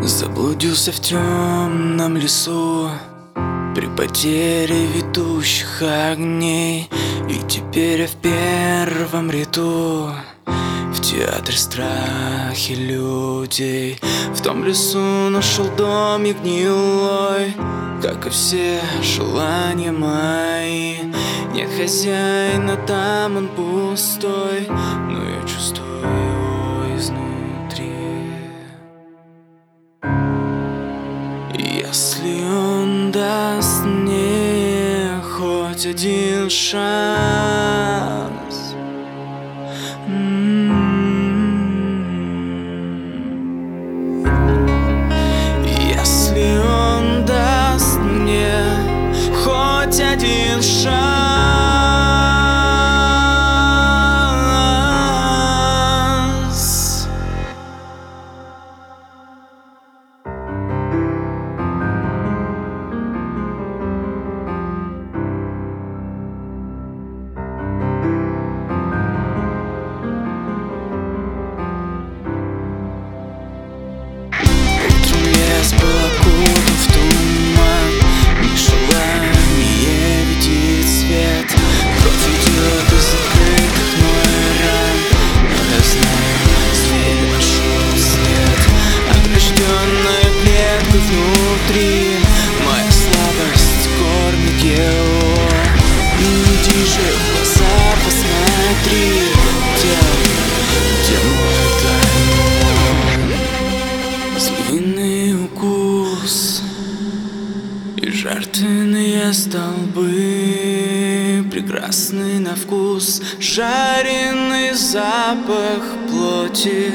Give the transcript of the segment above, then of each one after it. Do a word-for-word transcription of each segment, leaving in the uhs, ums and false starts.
Заблудился в темном лесу при потере ведущих огней, и теперь я в первом ряду в театре страхи людей. В том лесу нашел домик гнилой, как и все желания мои. Нет хозяина, там он пустой, но я чувствую его изнутри. Если он даст мне хоть один шанс, если он даст мне хоть один шанс, был окутан в туман, ни желание видеть свет. Кровь идет из закрытых мной ран, но я знаю, зверь нашел свет. Огражденная клетка внутри, моя слабость кормит его. Иди же в глаза посмотри, где, где мой тайный зловинный укус и жертвенные столбы, прекрасный на вкус жареный запах плоти,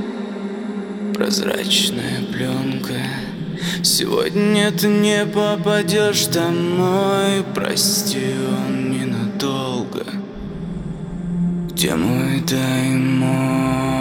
прозрачная пленка. Сегодня ты не попадешь домой, прости, он ненадолго. Где мой даймон?